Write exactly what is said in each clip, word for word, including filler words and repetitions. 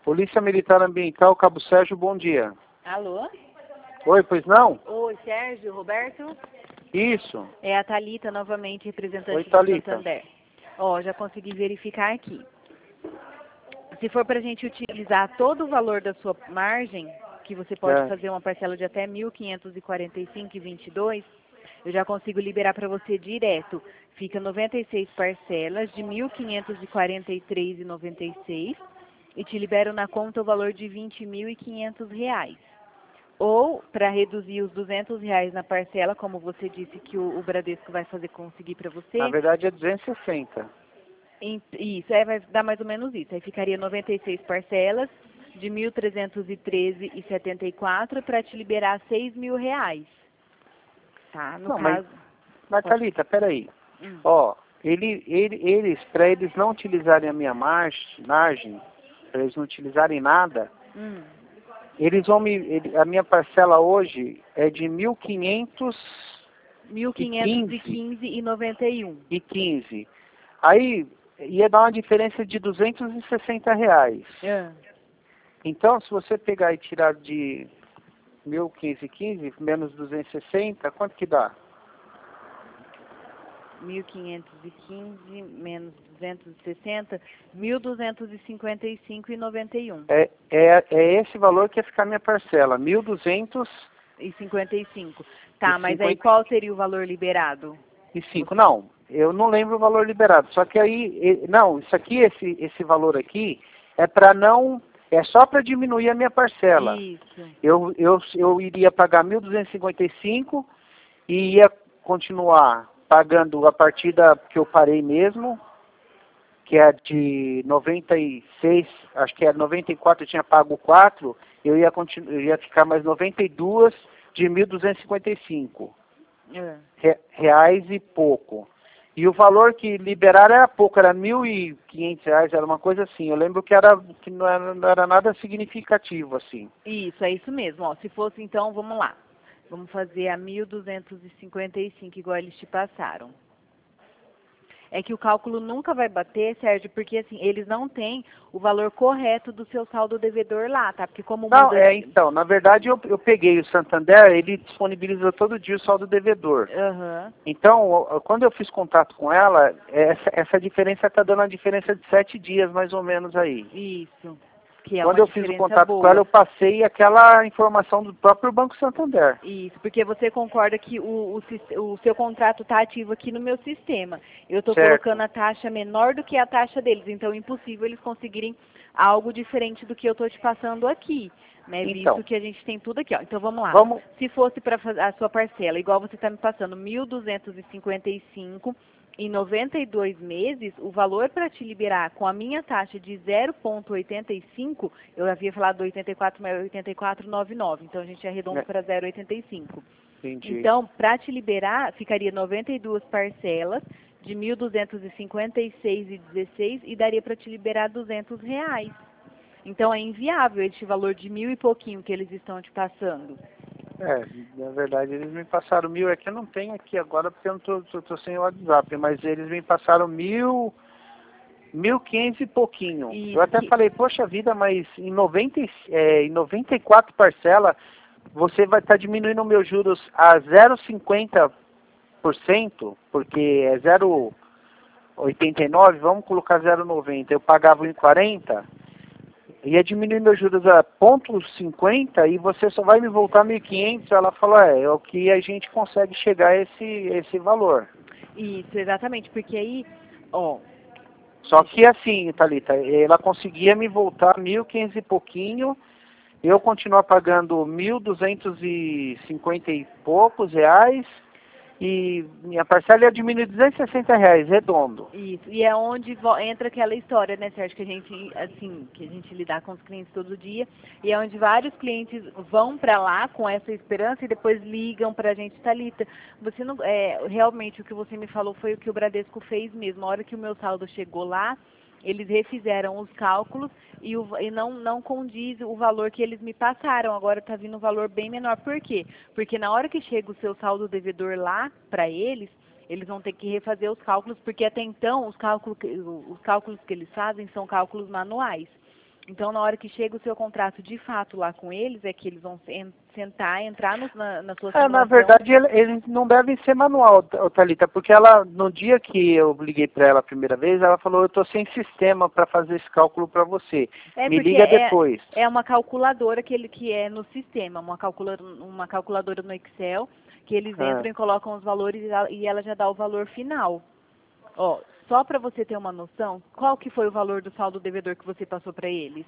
Polícia Militar Ambiental, Cabo Sérgio, bom dia. Alô? Oi, pois não? Oi, Sérgio, Roberto? Isso. É a Thalita, novamente, representante Oi, do Thalita. Santander. Ó, já consegui verificar aqui. Se for para a gente utilizar todo o valor da sua margem, que você pode É. fazer uma parcela de até mil quinhentos e quarenta e cinco reais e vinte e dois centavos, eu já consigo liberar para você direto. Fica noventa e seis parcelas de mil quinhentos e quarenta e três reais e noventa e seis centavos e te libero na conta o valor de vinte mil e quinhentos reais. Ou, para reduzir os duzentos reais na parcela, como você disse que o, o Bradesco vai fazer conseguir para você. Na verdade é duzentos e sessenta. Em, isso, é, vai dar mais ou menos isso. Aí ficaria noventa e seis parcelas de mil trezentos e treze reais e setenta e quatro centavos para te liberar seis mil reais. Tá? No Não, caso. mas, mas Thalita, peraí. Hum. Ó, ele, ele, eles, para eles não utilizarem a minha margem, margem para eles não utilizarem nada, Hum. eles vão me. ele- a minha parcela hoje é de mil quinhentos mil quinhentos e quinze reais e noventa e um. e quinze. Aí ia dar uma diferença de duzentos e sessenta reais. É. Então, se você pegar e tirar de mil quinhentos e quinze menos duzentos e sessenta, quanto que dá? mil quinhentos e quinze menos duzentos e sessenta, mil duzentos e cinquenta e cinco reais e noventa e um. É, é, é esse valor que ia ficar minha parcela, mil duzentos E cinquenta e cinco. Tá, e mas aí cinquenta qual seria o valor liberado? e cinco. Não, eu não lembro o valor liberado. Só que aí, e- não, isso aqui, esse, esse valor aqui, é para não, é só para diminuir a minha parcela. Isso. Eu, eu, eu iria pagar mil duzentos e cinquenta e cinco e ia continuar pagando a partir da que eu parei mesmo, que é de noventa e seis, acho que é noventa e quatro, eu tinha pago quatro, eu ia, continu, eu ia ficar mais noventa e dois de mil duzentos e cinquenta e cinco É. re- reais e pouco. E o valor que liberaram era pouco, era mil e quinhentos reais, era uma coisa assim. Eu lembro que, era, que não, era, não era nada significativo, assim. Isso, é isso mesmo. Ó, se fosse então, vamos lá. Vamos fazer a mil duzentos e cinquenta e cinco, igual eles te passaram. É que o cálculo nunca vai bater, Sérgio, porque assim, eles não têm o valor correto do seu saldo devedor lá, tá? Porque como Não, muda... é, então, na verdade eu, eu peguei o Santander, ele disponibiliza todo dia o saldo devedor. Aham. Então, eu- quando eu fiz contato com ela, essa, essa diferença está dando uma diferença de sete dias, mais ou menos, aí. Isso. Que é Quando uma eu fiz o diferença contato com boa. ela, eu passei aquela informação do próprio Banco Santander. Isso, porque você concorda que o, o, sis- o seu contrato está ativo aqui no meu sistema. Eu estou Certo. colocando a taxa menor do que a taxa deles, então é impossível eles conseguirem algo diferente do que eu estou te passando aqui, né? Então. Visto que a gente tem tudo aqui, ó. Então vamos lá. Vamos, Se fosse para a sua parcela, igual você está me passando mil duzentos e cinquenta e cinco em noventa e dois meses, o valor para te liberar com a minha taxa de zero vírgula oitenta e cinco, eu havia falado do oitenta e quatro, mas é oitenta e quatro vírgula noventa e nove, então a gente arredonda né, para zero vírgula oitenta e cinco. entendi. Então, para te liberar, ficaria noventa e duas parcelas de mil duzentos e cinquenta e seis reais e dezesseis e daria para te liberar duzentos reais. Então, é inviável este valor de mil e pouquinho que eles estão te passando. É, na verdade eles me passaram mil, é que eu não tenho aqui agora porque eu não tô, tô, tô sem o WhatsApp, mas eles me passaram mil, mil quinhentos e pouquinho. Isso, Eu até que- falei, poxa vida, mas em, noventa, e- é, em noventa e quatro parcelas, você vai estar diminuindo meus juros a zero vírgula cinquenta por cento, porque é zero vírgula oitenta e nove, vamos colocar zero vírgula noventa, eu pagava um vírgula quarenta, ia diminuir meus juros a ponto cinquenta e você só vai me voltar mil e quinhentos. Ela falou, é, é o que a gente consegue chegar a esse, esse valor. Isso, exatamente, porque aí, ó, Só que assim, Thalita, ela conseguia me voltar mil e quinhentos e pouquinho, eu continuar pagando mil duzentos e cinquenta e poucos reais, e minha parcela ia diminuir duzentos e sessenta reais, redondo. isso, e é onde vo- entra aquela história, né, Sérgio, que a gente, assim, que a gente lidar com os clientes todo dia, e é onde vários clientes vão para lá com essa esperança e depois ligam para a gente, Thalita, você não, é, realmente o que você me falou foi o que o Bradesco fez mesmo, a hora que o meu saldo chegou lá, eles refizeram os cálculos e, o, e não, não condiz o valor que eles me passaram. Agora está vindo um valor bem menor. Por quê? Porque na hora que chega o seu saldo devedor lá para eles, eles vão ter que refazer os cálculos, porque até então os cálculos, os cálculos que eles fazem são cálculos manuais. Então, na hora que chega o seu contrato de fato lá com eles, é que eles vão en- sentar, entrar no, na, na sua É, na simulação. verdade, ele- eles não devem ser manual, ô, Thalita, porque ela, no dia que eu liguei para ela a primeira vez, ela falou, eu estou sem sistema para fazer esse cálculo para você. É, Me porque liga é, depois. é uma calculadora que, ele, que é no sistema, uma calculadora, uma calculadora no Excel, que eles Ah, entram e colocam os valores e ela- e ela já dá o valor final. Ó, só para você ter uma noção, qual que foi o valor do saldo devedor que você passou para eles?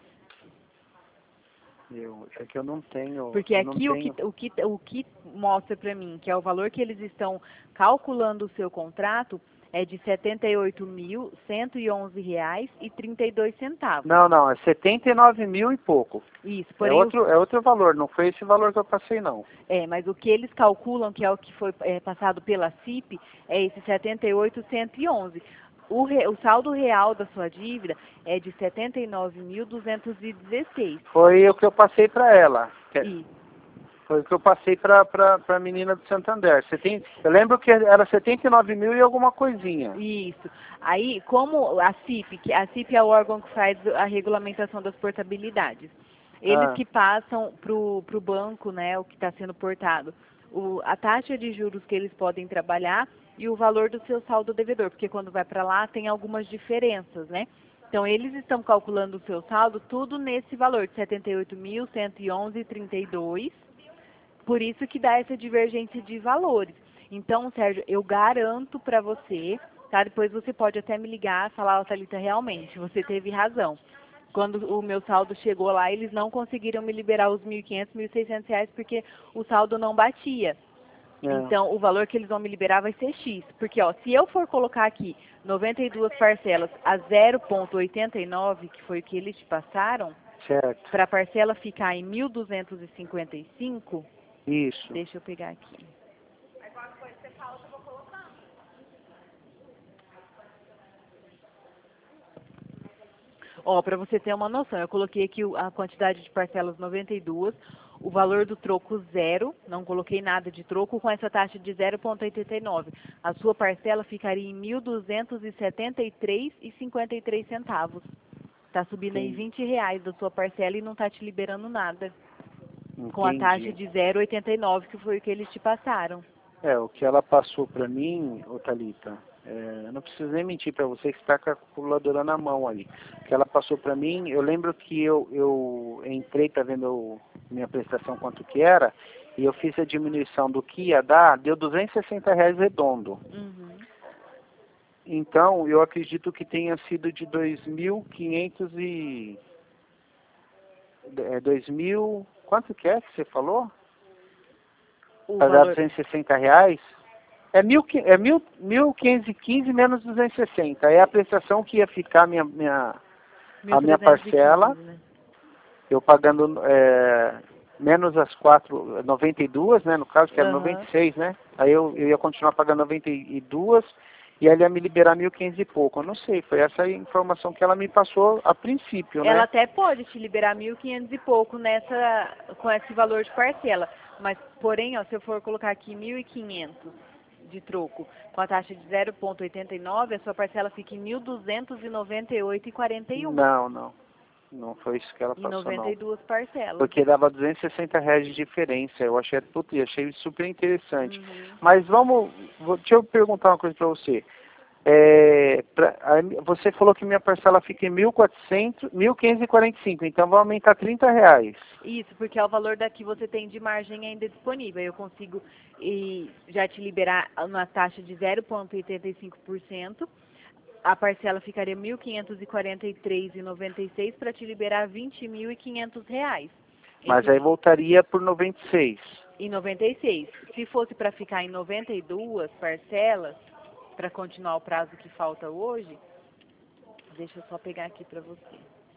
eu, é que eu não tenho, Porque eu não aqui o que, tenho. o que, o que mostra para mim, que é o valor que eles estão calculando o seu contrato, é de setenta e oito mil, cento e onze reais e trinta e dois centavos. Não, não, é setenta e nove mil e pouco. Isso, É porém, o- outro, é outro valor, não foi esse valor que eu passei, não. é, mas o que eles calculam, que é o que foi é, passado pela C I P, é esse setenta e oito mil cento e onze. O, re- o saldo real da sua dívida é de setenta e nove mil duzentos e dezesseis. Foi o que eu passei para ela. que- Isso. Foi o que eu passei para a menina do Santander. Você tem, eu lembro que era setenta e nove mil e alguma coisinha. Isso. Aí, como a C I P, que a C I P é o órgão que faz a regulamentação das portabilidades, eles Ah, que passam para o banco, né, o que está sendo portado, o, a taxa de juros que eles podem trabalhar e o valor do seu saldo devedor, porque quando vai para lá tem algumas diferenças, né? Então, eles estão calculando o seu saldo tudo nesse valor de setenta e oito mil cento e onze vírgula trinta e dois. Por isso que dá essa divergência de valores. Então, Sérgio, eu garanto para você, tá? Depois você pode até me ligar e falar, ó, Thalita, realmente, você teve razão. Quando o meu saldo chegou lá, eles não conseguiram me liberar os mil e quinhentos, mil e seiscentos reais porque o saldo não batia. é. Então, o valor que eles vão me liberar vai ser X. Porque, ó, se eu for colocar aqui noventa e duas parcelas a zero vírgula oitenta e nove, que foi o que eles te passaram, Certo. para a parcela ficar em mil duzentos e cinquenta e cinco, Isso. deixa eu pegar aqui. Ó, para você ter uma noção, eu coloquei aqui o- a quantidade de parcelas noventa e duas, o valor do troco zero, não coloquei nada de troco, com essa taxa de zero vírgula oitenta e nove. A sua parcela ficaria em mil duzentos e setenta e três reais e cinquenta e três centavos. Está subindo aí Entendi. vinte reais da sua parcela e não está te liberando nada. Com a taxa Entendi. de zero vírgula oitenta e nove, que foi o que eles te passaram. É, o que ela passou para mim, ô Thalita, é, eu não preciso nem mentir para você que está com a calculadora na mão ali. O que ela passou para mim, eu lembro que eu, eu entrei para ver meu, minha prestação quanto que era, e eu fiz a diminuição do que ia dar, deu duzentos e sessenta reais redondo. Uhum. Então, eu acredito que tenha sido de dois mil quinhentos e... É, dois mil... Quanto que é que você falou? O Para dar valor... duzentos e sessenta reais? É, mil, qui- é mil, mil quinhentos e quinze menos duzentos e sessenta. É a prestação que ia ficar minha, minha, a minha parcela, né? eu pagando é, menos as quatro, noventa e duas, né? No caso, que era Aham. noventa e seis, né? Aí eu, eu ia continuar pagando noventa e duas e aí ele ia me liberar mil e quinhentos e pouco. Eu não sei, foi essa a informação que ela me passou a princípio, Ela né? até pode te liberar mil e quinhentos e pouco nessa, com esse valor de parcela. Mas, porém, ó, se eu for colocar aqui mil e quinhentos de troco com a taxa de zero vírgula oitenta e nove, a sua parcela fica em mil duzentos e noventa e oito reais e quarenta e um. Não, não. Não foi isso que ela Em passou, noventa não. e duas parcelas. Porque dava duzentos e sessenta reais de diferença. Eu achei, putz, eu achei super interessante. Uhum. Mas vamos, vou, deixa eu perguntar uma coisa para você. É, pra, a, você falou que minha parcela fica em mil e quatrocentos, mil quinhentos e quarenta e cinco, então vai aumentar trinta reais. Isso, porque é o valor da que você tem de margem ainda disponível. Eu consigo e, já te liberar uma taxa de zero vírgula oitenta e cinco por cento. A parcela ficaria mil quinhentos e quarenta e três reais e noventa e seis para te liberar vinte mil e quinhentos reais. Mas Esse, aí voltaria por noventa e seis. em noventa e seis. Se fosse para ficar em noventa e duas parcelas, para continuar o prazo que falta hoje, deixa eu só pegar aqui para você.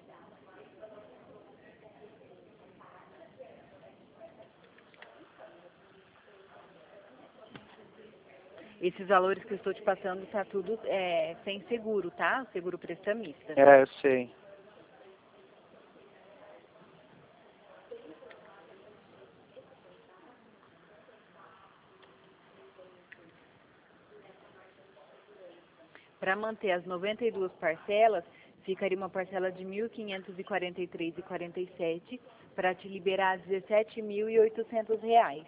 Esses valores que eu estou te passando tá tudo é, sem seguro, tá? Seguro prestamista. É, eu sei. Para manter as noventa e duas parcelas, Ficaria uma parcela de mil quinhentos e quarenta e três reais e quarenta e sete centavos para te liberar dezessete mil e oitocentos reais.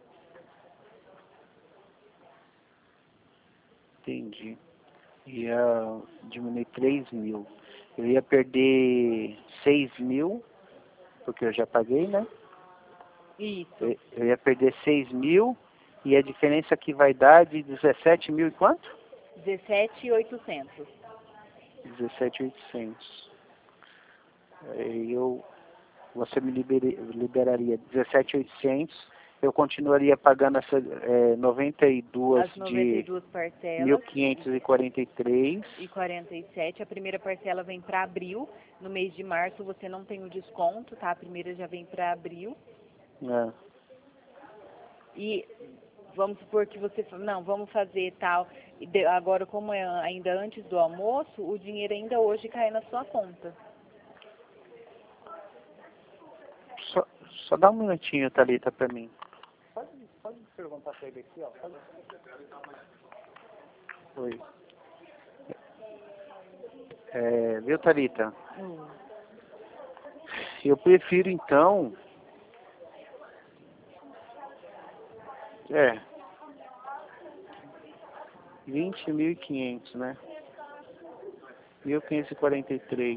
Entendi. Ia diminuir três mil. Eu ia perder seis mil, porque eu já paguei, né? Isso. Eu, eu ia perder seis mil e a diferença que vai dar de dezessete mil e quanto? dezessete mil e oitocentos. dezessete mil e oitocentos. Aí eu, você me libere, liberaria dezessete mil e oitocentos. Eu continuaria pagando essa é, noventa e duas As noventa e de duas parcelas. mil quinhentos e quarenta e três. E quarenta e sete. A primeira parcela vem para abril. No mês de março você não tem o desconto, tá? A primeira já vem para abril. É. E vamos supor que você... Não, vamos fazer tal. E de- Agora, como é ainda antes do almoço, o dinheiro ainda hoje cai na sua conta. Só, só dá um minutinho, Thalita, para mim. Pode, pode perguntar para ele aqui, ó. Pode... Oi. É, viu, Thalita? Hum. Eu prefiro, então... É... vinte mil e quinhentos, né? mil quinhentos e quarenta e três.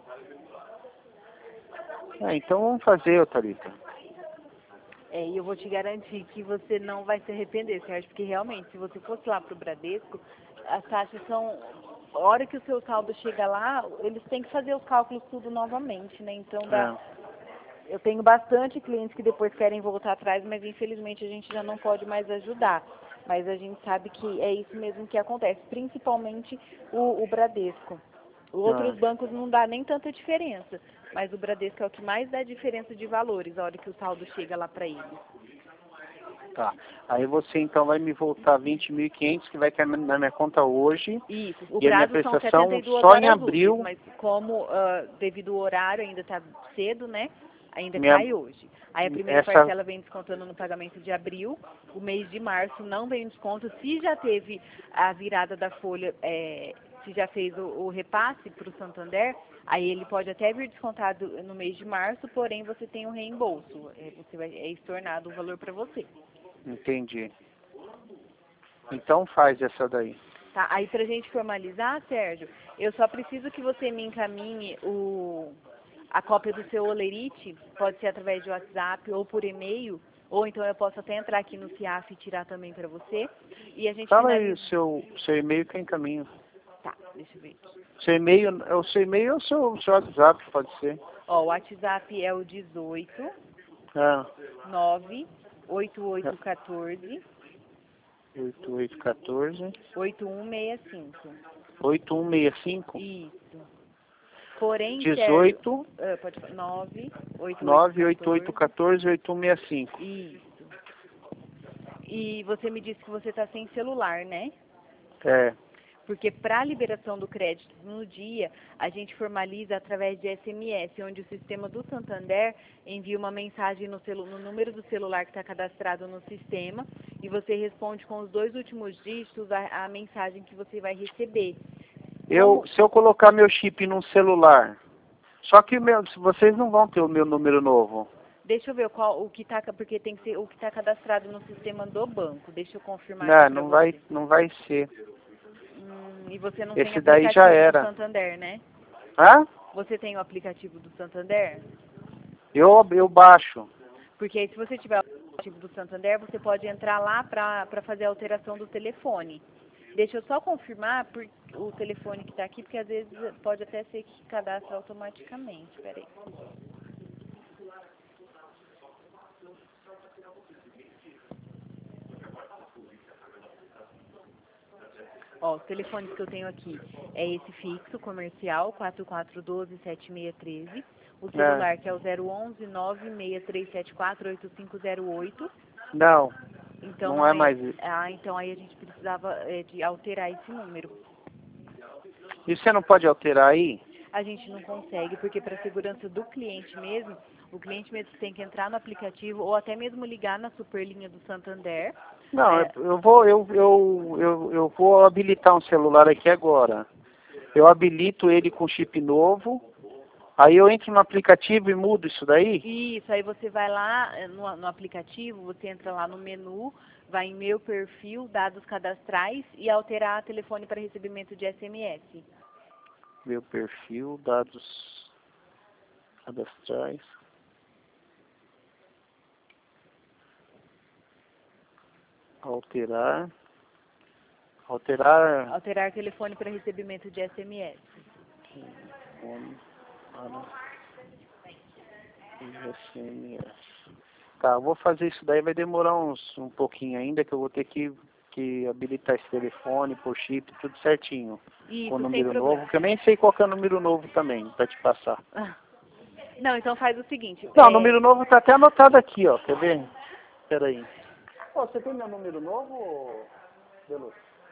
Ah, então vamos fazer, ô, Thalita. É, e eu vou te garantir que você não vai se arrepender, Sérgio, porque realmente, se você fosse lá pro Bradesco, as taxas são... A hora que o seu saldo chega lá, eles têm que fazer os cálculos tudo novamente, né? Então, dá... eu tenho bastante clientes que depois querem voltar atrás, mas infelizmente a gente já não pode mais ajudar. Mas a gente sabe que é isso mesmo que acontece, principalmente o, o Bradesco. Os outros Ah. bancos não dá nem tanta diferença, mas o Bradesco é o que mais dá diferença de valores, a hora que o saldo chega lá para eles. Tá. Aí você então vai me voltar vinte mil e quinhentos que vai cair na minha conta hoje. Isso. O e a minha prazo são prestação setenta e duas só em horas abril. úteis, mas como ah, devido ao horário ainda está cedo, né? Ainda Minha- cai hoje. Aí a primeira essa- parcela vem descontando no pagamento de abril, o mês de março não vem desconto. Se já teve a virada da folha, é, se já fez o, o repasse para o Santander, aí ele pode até vir descontado no mês de março, porém você tem um reembolso. É, você vai, é estornado o valor para você. Entendi. Então faz essa daí. Tá, aí pra gente formalizar, Sérgio, eu só preciso que você me encaminhe o, a cópia do seu olerite, pode ser através de WhatsApp ou por e-mail, ou então eu posso até entrar aqui no C I A F e tirar também pra você. E a gente Fala aí o finaliza... seu, seu e-mail que eu encaminho. Tá, deixa eu ver aqui. Seu e-mail, é o seu e-mail ou o seu, seu WhatsApp, pode ser. Ó, o WhatsApp é o dezoito, Ah, nove, oito oito um quatro, oito oito um quatro, oito um seis cinco. oito um seis cinco. Isso. Porém, dezoito, Sérgio, ah, pode falar, nove, oito nove oito oito um quatro, oito um seis cinco. Isso. E você me disse que você está sem celular, né? É. Porque para a liberação do crédito no dia, a gente formaliza através de S M S, onde o sistema do Santander envia uma mensagem no, celu no número do celular que está cadastrado no sistema e você responde com os dois últimos dígitos a, a mensagem que você vai receber. Eu, Como... se eu colocar meu chip num celular, só que meu, vocês não vão ter o meu número novo. Deixa eu ver qual, o que está, porque tem que ser o que está cadastrado no sistema do banco. Deixa eu confirmar Não, aqui para não você. vai, não vai ser. Hum, e você não Esse tem daí aplicativo já do era. Santander, né? Hã? Você tem o aplicativo do Santander? Eu, eu baixo. Porque aí se você tiver o aplicativo do Santander, você pode entrar lá para fazer a alteração do telefone. Deixa eu só confirmar por, o telefone que está aqui, porque às vezes pode até ser que cadastra automaticamente. Peraí. Ó, os telefones que eu tenho aqui é esse fixo comercial, quatro quatro um dois, sete seis um três. O celular É. que é o zero onze, nove seis três sete quatro, oito cinco zero oito. Não, Então não não é é... mais isso. Ah, então aí a gente precisava é, de alterar esse número. E você não pode alterar aí? A gente não consegue, porque para a segurança do cliente mesmo, o cliente mesmo tem que entrar no aplicativo ou até mesmo ligar na superlinha do Santander. Não, É, eu vou, eu, eu, eu, eu vou habilitar um celular aqui agora. eu habilito ele com chip novo, aí eu entro no aplicativo e mudo isso daí? Isso, aí você vai lá no, no aplicativo, você entra lá no menu, vai em meu perfil, dados cadastrais e alterar telefone para recebimento de S M S. Meu perfil, dados cadastrais. Alterar. Alterar. Alterar telefone para recebimento de S M S. Telefone para S M S. Tá, eu vou fazer isso daí, vai demorar uns, um pouquinho ainda, que eu vou ter que, que habilitar esse telefone por chip, tudo certinho. Isso, com o sem número problema. novo, que eu nem sei qual que é o número novo também, para te passar. Não, então faz o seguinte. Não, é... o número novo tá até anotado aqui, ó, quer ver? Espera aí. Pô, você tem meu número novo, Belucci?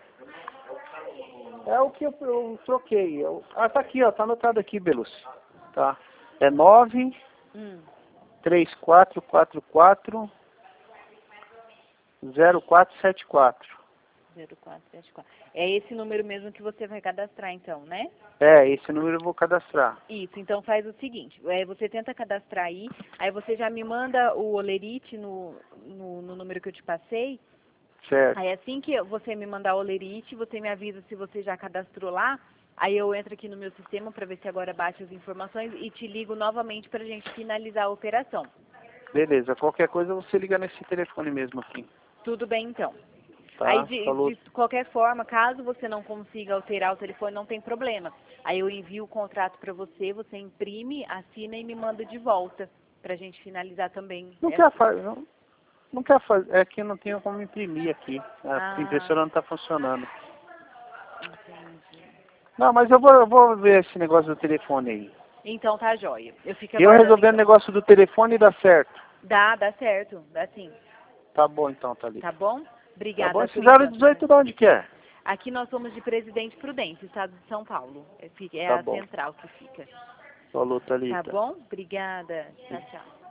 É o que eu, eu troquei. Eu... Ah, tá aqui, ó, tá anotado aqui, Belucci. Tá. É nove três quatro quatro quatro zero quatro sete quatro. zero quatro sete quatro. É esse número mesmo que você vai cadastrar, então, né? É, esse número eu vou cadastrar. Isso, então faz o seguinte, é, você tenta cadastrar aí, aí você já me manda o Olerite no, no, no número que eu te passei. Certo. Aí assim que você me mandar o Olerite, você me avisa se você já cadastrou lá, aí eu entro aqui no meu sistema para ver se agora bate as informações e te ligo novamente para a gente finalizar a operação. Beleza, qualquer coisa você liga nesse telefone mesmo aqui. Tudo bem, então. Tá? Aí, de, Falou. de qualquer forma, caso você não consiga alterar o telefone, não tem problema. Aí eu envio o contrato para você, você imprime, assina e me manda de volta, para a gente finalizar também. Não essa... quer fazer, não, não quer fazer, é que eu não tenho como imprimir aqui. A Ah, impressora não está funcionando. entendi. Não, mas eu vou, eu vou ver esse negócio do telefone aí. Então tá jóia. Eu fico Eu aguardando, resolvendo o então. negócio do telefone dá certo. Dá, dá certo, dá sim. Tá bom então, Thalita. Tá bom? Tá Obrigada bom, por esses zero enquanto. dezoito de onde que é? Aqui nós somos de Presidente Prudente, estado de São Paulo. É, fica- é Tá a bom. central que fica. Falou, Tá Thalita. bom? Obrigada. Tchau, tchau.